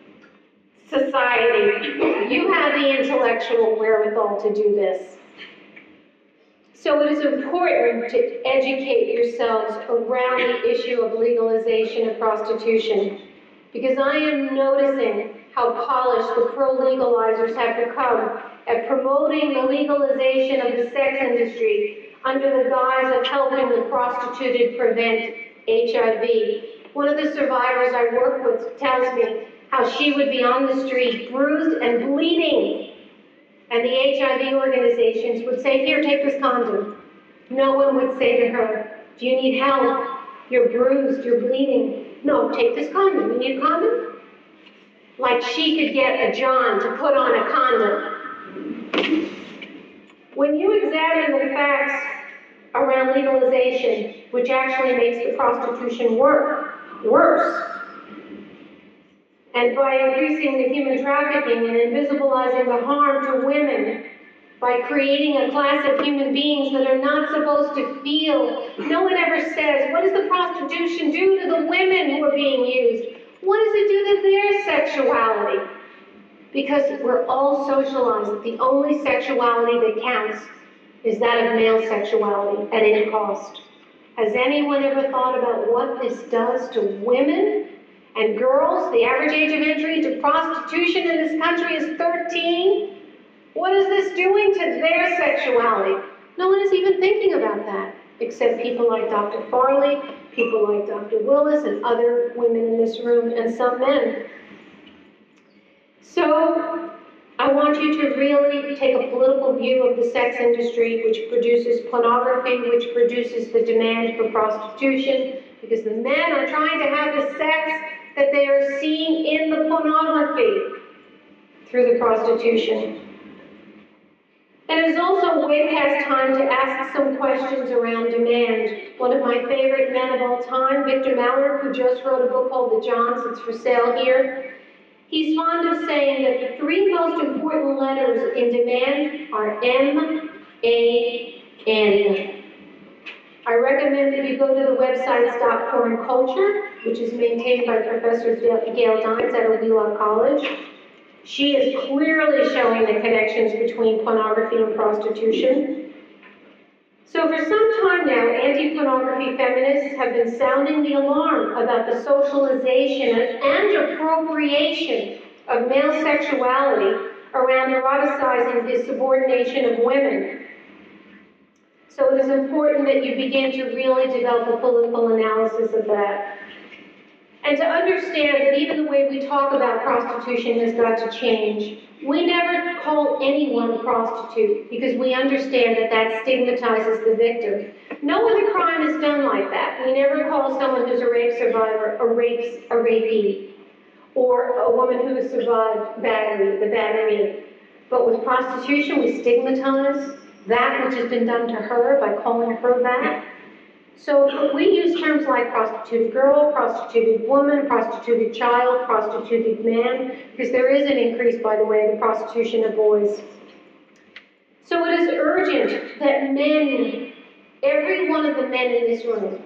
society. You have the intellectual wherewithal to do this. So it is important to educate yourselves around the issue of legalization of prostitution, because I am noticing how polished the pro-legalizers have become at promoting the legalization of the sex industry under the guise of helping the prostituted prevent H I V. One of the survivors I work with tells me how she would be on the street, bruised and bleeding, and the H I V organizations would say, here, take this condom. No one would say to her, do you need help? You're bruised, you're bleeding. No, take this condom. You need a condom? Like she could get a John to put on a condom. When you examine the facts around legalization, which actually makes the prostitution work, worse, and by increasing the human trafficking and invisibilizing the harm to women, by creating a class of human beings that are not supposed to feel. No one ever says, what does the prostitution do to the women who are being used? What does it do to their sexuality? Because we're all socialized that the only sexuality that counts is that of male sexuality at any cost. Has anyone ever thought about what this does to women and girls? The average age of entry into prostitution in this country is thirteen. What is this doing to their sexuality? No one is even thinking about that, except people like Doctor Farley, people like Doctor Willis, and other women in this room, and some men. So, I want you to really take a political view of the sex industry, which produces pornography, which produces the demand for prostitution, because the men are trying to have the sex that they are seeing in the pornography through the prostitution. And it is also way past time to ask some questions around demand. One of my favorite men of all time, Victor Mallard, who just wrote a book called The Johns, it's for sale here. He's fond of saying that the three most important letters in demand are M, A, N. I recommend that you go to the website Stop Porn Culture, which is maintained by Professor Gail Dines at Wheelock College. She is clearly showing the connections between pornography and prostitution. So for some time now, anti-pornography feminists have been sounding the alarm about the socialization and appropriation of male sexuality around eroticizing the subordination of women. So it is important that you begin to really develop a political analysis of that. And to understand that even the way we talk about prostitution has got to change. We never call anyone a prostitute because we understand that that stigmatizes the victim. No other crime is done like that. We never call someone who's a rape survivor a rapes a rapee, or a woman who has survived battery, the battery. But with prostitution, we stigmatize that which has been done to her by calling her that. So we use terms like prostituted girl, prostituted woman, prostituted child, prostituted man, because there is an increase, by the way, in the prostitution of boys. So it is urgent that men, every one of the men in this room,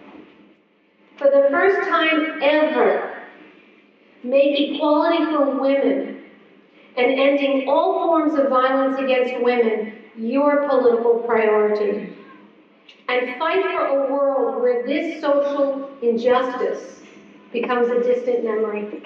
for the first time ever, make equality for women and ending all forms of violence against women your political priority. And fight for a world where this social injustice becomes a distant memory.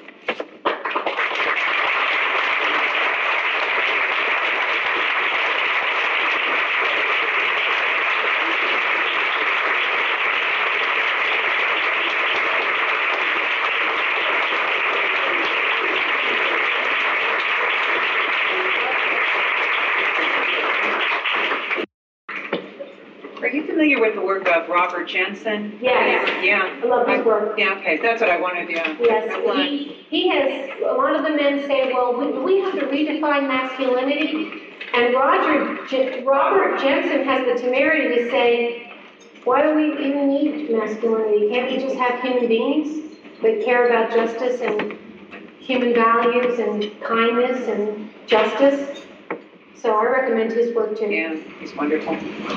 With the work of Robert Jensen? Yes. Yeah. I love his work. Yeah, okay. That's what I wanted to do. Yes. He, he has, a lot of the men say, well, we, we have to redefine masculinity. And Roger, J- Robert Jensen has the temerity to say, why do we even need masculinity? Can't we just have human beings that care about justice and human values and kindness and justice? So I recommend his work too. Yeah, he's wonderful.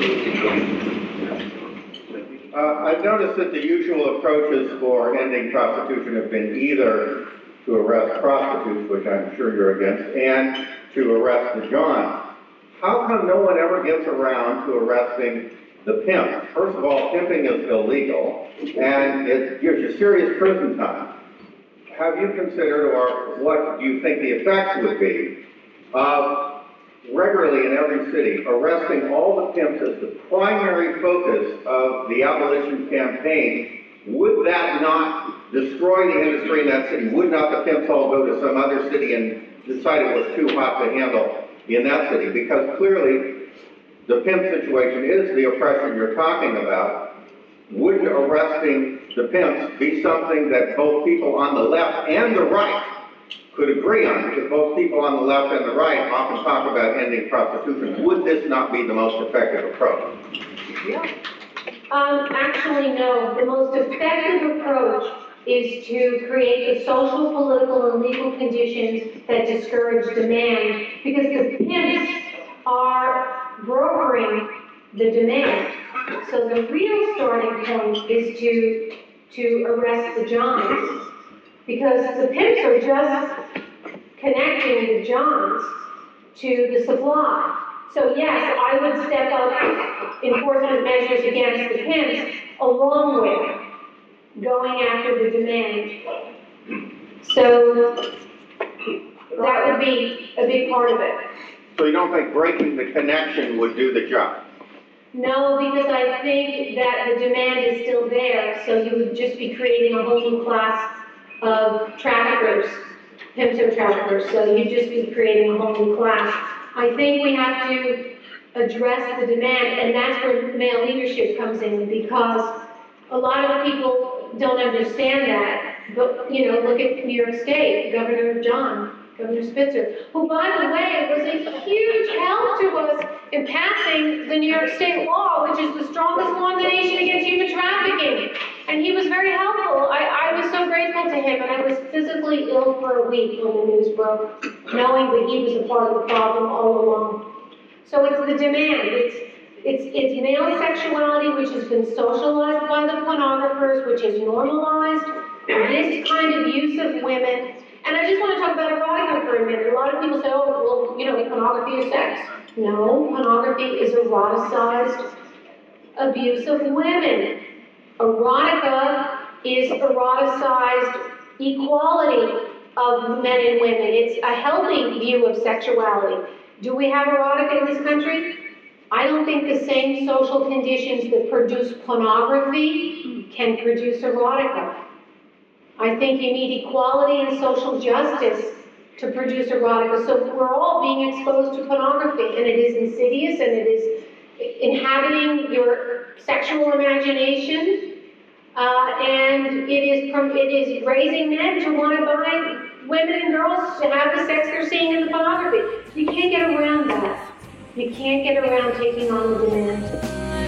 Uh, I've noticed that the usual approaches for ending prostitution have been either to arrest prostitutes, which I'm sure you're against, and to arrest the Johns. How come no one ever gets around to arresting the pimp? First of all, pimping is illegal, and it gives you serious prison time. Have you considered, or what do you think the effects would be, of regularly in every city, arresting all the pimps as the primary focus of the abolition campaign? Would that not destroy the industry in that city? Would not the pimps all go to some other city and decide it was too hot to handle in that city? Because clearly, the pimp situation is the oppression you're talking about. Would arresting the pimps be something that both people on the left and the right could agree on, because both people on the left and the right often talk about ending prostitution? Would this not be the most effective approach? Yeah. Um, actually, no. The most effective approach is to create the social, political, and legal conditions that discourage demand, because the pimps are brokering the demand. So the real starting point is to to arrest the Johns, because the pimps are just connecting the Johns to the supply. So yes, I would step up enforcement measures against the pimps along with going after the demand. So that would be a big part of it. So you don't think breaking the connection would do the job? No, because I think that the demand is still there, so you would just be creating a whole new class of traffickers, pimps and traffickers, so you'd just be creating a whole new class. I think we have to address the demand, and that's where male leadership comes in, because a lot of people don't understand that. But, you know, look at New York State, Governor John, Governor Spitzer, who, by the way, was a huge help to us in passing the New York State law, which is the strongest law in the nation against human trafficking. And he was very helpful. I, I was so grateful to him, and I was physically ill for a week when the news broke, knowing that he was a part of the problem all along. So it's the demand. It's It's, it's male sexuality, which has been socialized by the pornographers, which has normalized this kind of use of women. And I just want to talk about erotica for a minute. A lot of people say, oh, well, you know, pornography is sex. No, pornography is eroticized abuse of women. Erotica is eroticized equality of men and women. It's a healthy view of sexuality. Do we have erotica in this country? I don't think the same social conditions that produce pornography can produce erotica. I think you need equality and social justice to produce erotica. So we're all being exposed to pornography, and it is insidious, and it is inhabiting your sexual imagination, uh, and it is it is raising men to want to buy women and girls to have the sex they're seeing in the pornography. You can't get around that. You can't get around taking on the demand.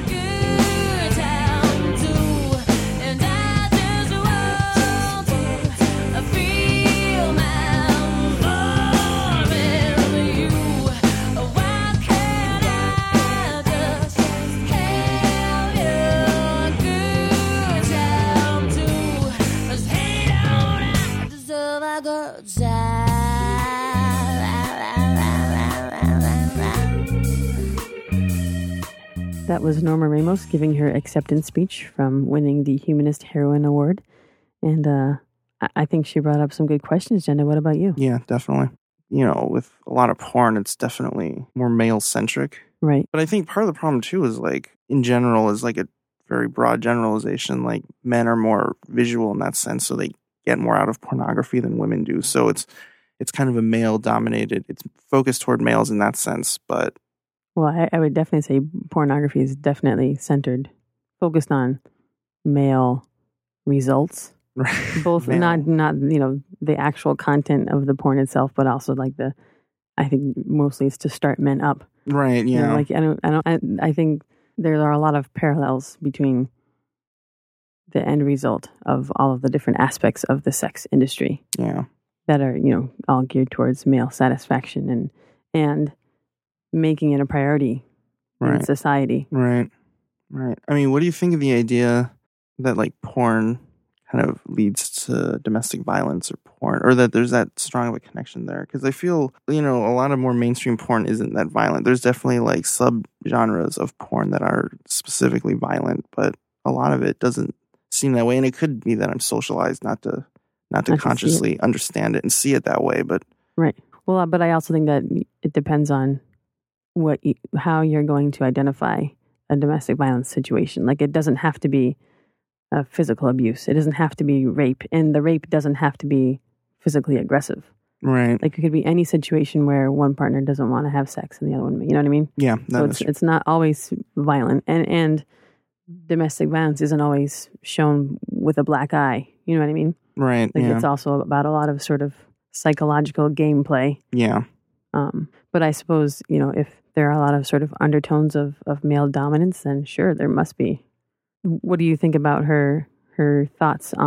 That was Norma Ramos giving her acceptance speech from winning the Humanist Heroine Award. And uh, I think she brought up some good questions, Jenna. What about you? Yeah, definitely. You know, with a lot of porn, it's definitely more male-centric. Right. But I think part of the problem, too, is like, in general, is like a very broad generalization. Like, men are more visual in that sense, so they get more out of pornography than women do. So it's it's kind of a male-dominated, it's focused toward males in that sense, but well, I, I would definitely say pornography is definitely centered, focused on male results. Right. Both male. not not you know the actual content of the porn itself, but also like the, I think mostly it's to start men up. Right. Yeah. You know, like I don't I don't I, I think there are a lot of parallels between the end result of all of the different aspects of the sex industry. Yeah. That are you know all geared towards male satisfaction and and. making it a priority right. in society. Right. Right. I mean, what do you think of the idea that like porn kind of leads to domestic violence or porn, or that there's that strong of a connection there? Because I feel, you know, a lot of more mainstream porn isn't that violent. There's definitely like sub-genres of porn that are specifically violent, but a lot of it doesn't seem that way. And it could be that I'm socialized not to not to not consciously to understand it and see it that way. But right. Well, but I also think that it depends on what you, how you're going to identify a domestic violence situation. Like, it doesn't have to be a physical abuse. It doesn't have to be rape, and the rape doesn't have to be physically aggressive. Right. Like, it could be any situation where one partner doesn't want to have sex and the other one, you know what I mean? Yeah. So it's, it's not always violent, and and domestic violence isn't always shown with a black eye. You know what I mean? Right. Like, yeah. it's also about a lot of sort of psychological gameplay. Yeah. Um, but I suppose, you know, if there are a lot of sort of undertones of, of male dominance, then sure, there must be. What do you think about her her thoughts on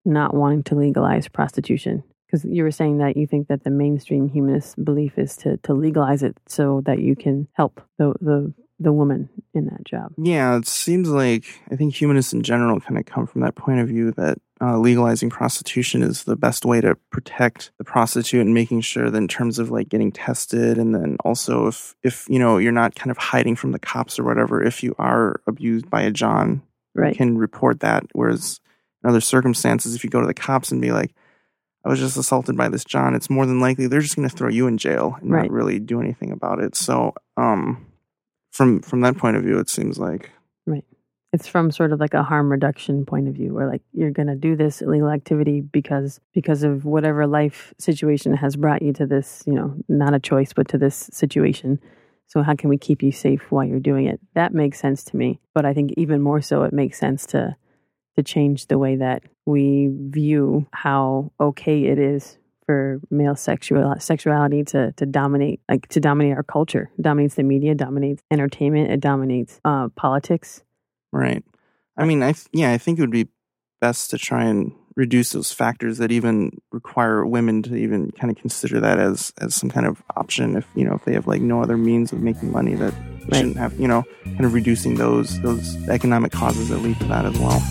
not wanting to legalize prostitution? Because you were saying that you think that the mainstream humanist belief is to, to legalize it so that you can help the, the the woman in that job. Yeah, it seems like I think humanists in general kind of come from that point of view that uh, legalizing prostitution is the best way to protect the prostitute and making sure that in terms of like getting tested, and then also if, if you know, you're not kind of hiding from the cops or whatever, if you are abused by a John, right, you can report that. Whereas in other circumstances, if you go to the cops and be like, I was just assaulted by this John, it's more than likely they're just going to throw you in jail and right. not really do anything about it. So, um, From from that point of view, it seems like. Right. It's from sort of like a harm reduction point of view, where like you're going to do this illegal activity because because of whatever life situation has brought you to this, you know, not a choice, but to this situation. So how can we keep you safe while you're doing it? That makes sense to me. But I think even more so, it makes sense to to change the way that we view how okay it is for male sexual sexuality to to dominate, like to dominate our culture. It dominates the media, dominates entertainment, it dominates uh, politics. Right. I mean, I th- yeah, I think it would be best to try and reduce those factors that even require women to even kind of consider that as as some kind of option. If you know, if they have like no other means of making money, that right. shouldn't have. You know, kind of reducing those those economic causes that lead to that as well.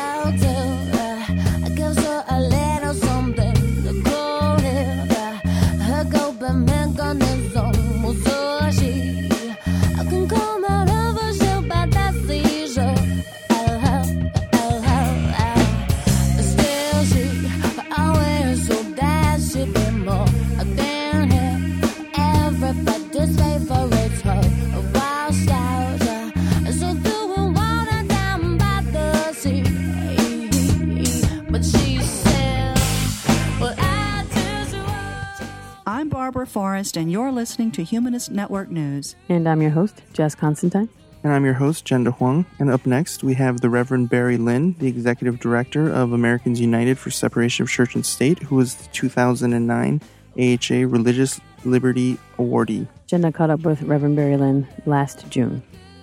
Barbara Forrest, and you're listening to Humanist Network News. And I'm your host, Jess Constantine. And I'm your host, Jenda Huang. And up next, we have the Reverend Barry Lynn, the Executive Director of Americans United for Separation of Church and State, who was the two thousand nine A H A Religious Liberty Awardee. Jenda caught up with Reverend Barry Lynn last June.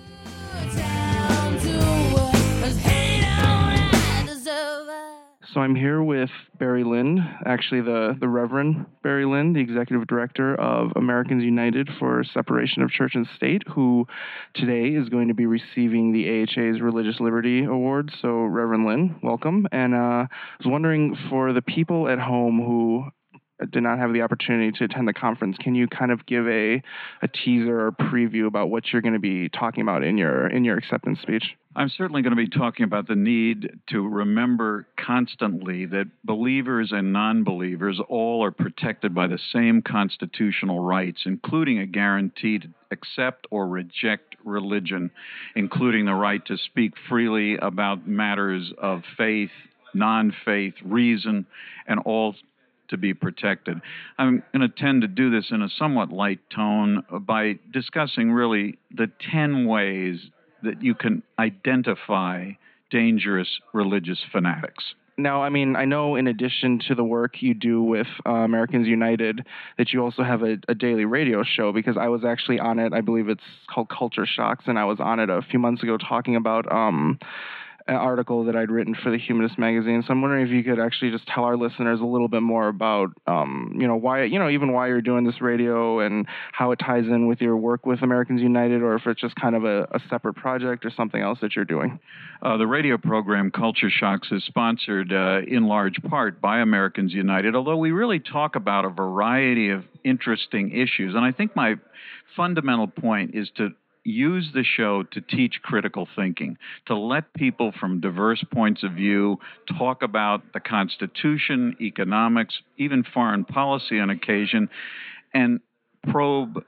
So I'm here with Barry Lynn, actually the, the Reverend Barry Lynn, the Executive Director of Americans United for Separation of Church and State, who today is going to be receiving the A H A's Religious Liberty Award. So Reverend Lynn, welcome. And uh, I was wondering, for the people at home who did not have the opportunity to attend the conference, can you kind of give a, a teaser or preview about what you're going to be talking about in your in your acceptance speech? I'm certainly going to be talking about the need to remember constantly that believers and non-believers all are protected by the same constitutional rights, including a guarantee to accept or reject religion, including the right to speak freely about matters of faith, non-faith, reason, and all to be protected. I'm going to tend to do this in a somewhat light tone by discussing really the ten ways that you can identify dangerous religious fanatics. Now, I mean, I know in addition to the work you do with uh, Americans United, that you also have a, a daily radio show, because I was actually on it. I believe it's called Culture Shocks, and I was on it a few months ago talking about um, an article that I'd written for the Humanist magazine. So I'm wondering if you could actually just tell our listeners a little bit more about, um, you know, why, you know, even why you're doing this radio and how it ties in with your work with Americans United, or if it's just kind of a, a separate project or something else that you're doing. Uh, the radio program Culture Shocks is sponsored uh, in large part by Americans United, although we really talk about a variety of interesting issues. And I think my fundamental point is to use the show to teach critical thinking, to let people from diverse points of view talk about the Constitution, economics, even foreign policy on occasion, and probe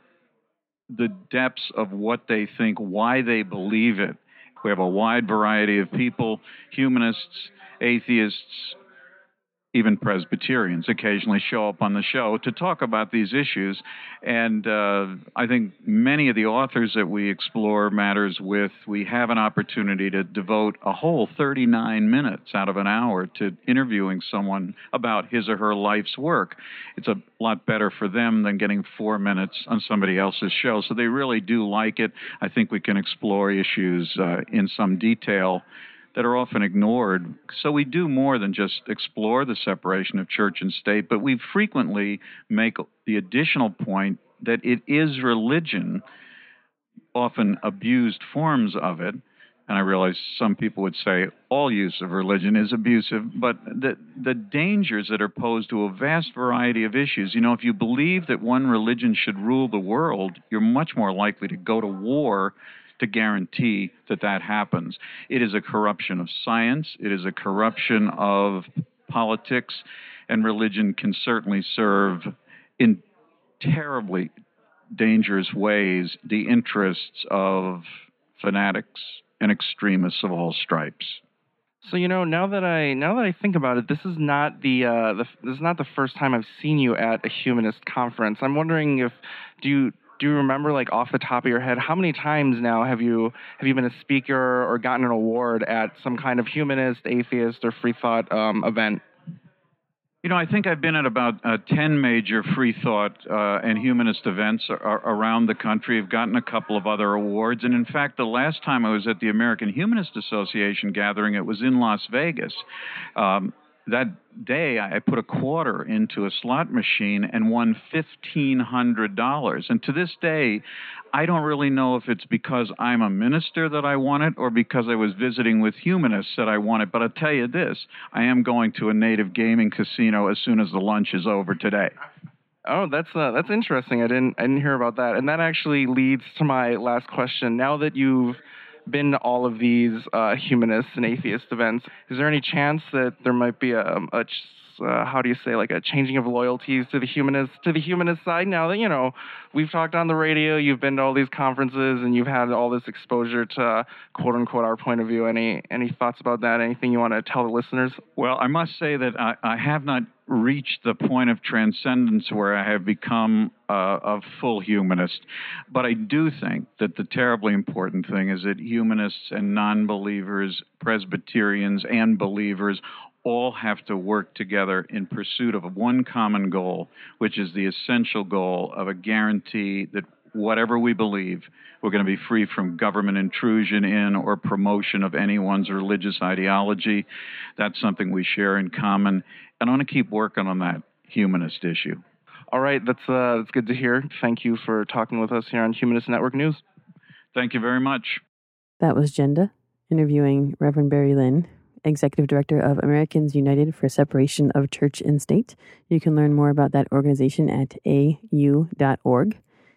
the depths of what they think, why they believe it. We have a wide variety of people, humanists, atheists, even Presbyterians occasionally show up on the show to talk about these issues. And uh, I think many of the authors that we explore matters with, we have an opportunity to devote a whole thirty-nine minutes out of an hour to interviewing someone about his or her life's work. It's a lot better for them than getting four minutes on somebody else's show. So they really do like it. I think we can explore issues uh, in some detail that are often ignored. So we do more than just explore the separation of church and state, but we frequently make the additional point that it is religion, often abused forms of it. And I realize some people would say all use of religion is abusive, but the the dangers that are posed to a vast variety of issues. You know, if you believe that one religion should rule the world, you're much more likely to go to war to guarantee that that happens. It is a corruption of science. It is a corruption of politics, and religion can certainly serve in terribly dangerous ways the interests of fanatics and extremists of all stripes. So you know, now that I now that I think about it, this is not the uh, the this is not the first time I've seen you at a humanist conference. I'm wondering if do you do you remember, like off the top of your head, how many times now have you have you been a speaker or gotten an award at some kind of humanist, atheist, or free thought um, event? You know, I think I've been at about uh, ten major free thought uh, and humanist events ar- ar- around the country. I've gotten a couple of other awards. And in fact, the last time I was at the American Humanist Association gathering, it was in Las Vegas. Um, that day, I put a quarter into a slot machine and won fifteen hundred dollars. And to this day, I don't really know if it's because I'm a minister that I won it or because I was visiting with humanists that I won it. But I'll tell you this, I am going to a native gaming casino as soon as the lunch is over today. Oh, that's uh, that's interesting. I didn't I didn't hear about that. And that actually leads to my last question. Now that you've been to all of these uh, humanist and atheist events, is there any chance that there might be a, a uh, how do you say, like a changing of loyalties to the humanist to the humanist side? Now that, you know, we've talked on the radio, you've been to all these conferences, and you've had all this exposure to uh, quote unquote our point of view. Any any thoughts about that? Anything you want to tell the listeners? Well, I must say that I, I have not reached the point of transcendence where I have become uh, a full humanist. But I do think that the terribly important thing is that humanists and non-believers, Presbyterians and believers, all have to work together in pursuit of one common goal, which is the essential goal of a guarantee that whatever we believe, we're going to be free from government intrusion in or promotion of anyone's religious ideology. That's something we share in common. And I want to keep working on that humanist issue. All right, that's uh, that's good to hear. Thank you for talking with us here on Humanist Network News. Thank you very much. That was Jenda interviewing Reverend Barry Lynn, Executive Director of Americans United for Separation of Church and State. You can learn more about that organization at a u dot org.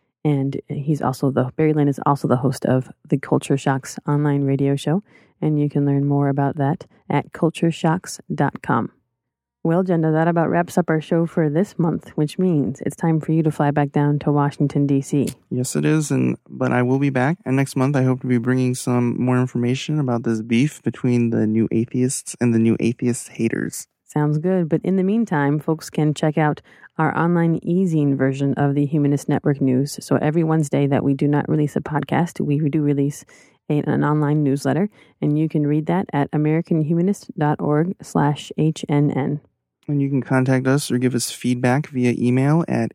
And he's also the, Barry Lynn is also the host of the Culture Shocks online radio show. And you can learn more about that at culture shocks dot com. Well, Jenda, that about wraps up our show for this month, which means it's time for you to fly back down to Washington, D C. Yes, it is, and but I will be back. And next month, I hope to be bringing some more information about this beef between the new atheists and the new atheist haters. Sounds good. But in the meantime, folks can check out our online e-zine version of the Humanist Network News. So every Wednesday that we do not release a podcast, we do release a, an online newsletter, and you can read that at americanhumanist.org slash HNN. And you can contact us or give us feedback via email at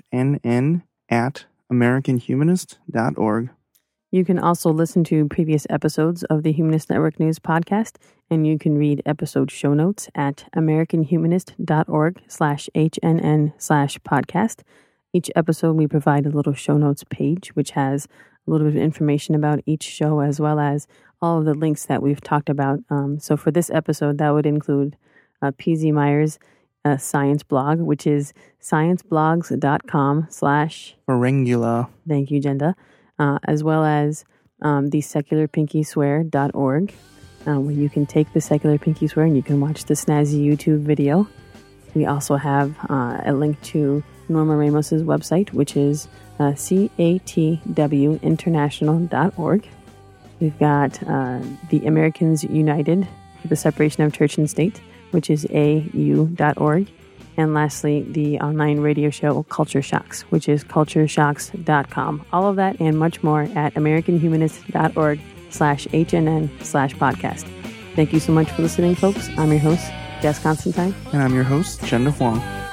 hnn at americanhumanist dot org. You can also listen to previous episodes of the Humanist Network News podcast, and you can read episode show notes at americanhumanist.org slash HNN slash podcast. Each episode, we provide a little show notes page, which has a little bit of information about each show, as well as all of the links that we've talked about. Um, so for this episode, that would include uh, P Z Myers' uh, science blog, which is scienceblogs.com slash Pharangula. Thank you, Jenda. Uh, as well as um, the secular pinky swear dot org, uh, where you can take the secular pinky swear and you can watch the snazzy YouTube video. We also have uh, a link to Norma Ramos's website, which is uh, c a t w international dot org. We've got uh, the Americans United for the Separation of Church and State, which is a u dot org. And lastly, the online radio show Culture Shocks, which is culture shocks dot com. All of that and much more at americanhumanist.org slash HNN slash podcast. Thank you so much for listening, folks. I'm your host, Jess Constantine. And I'm your host, Jenda Huang.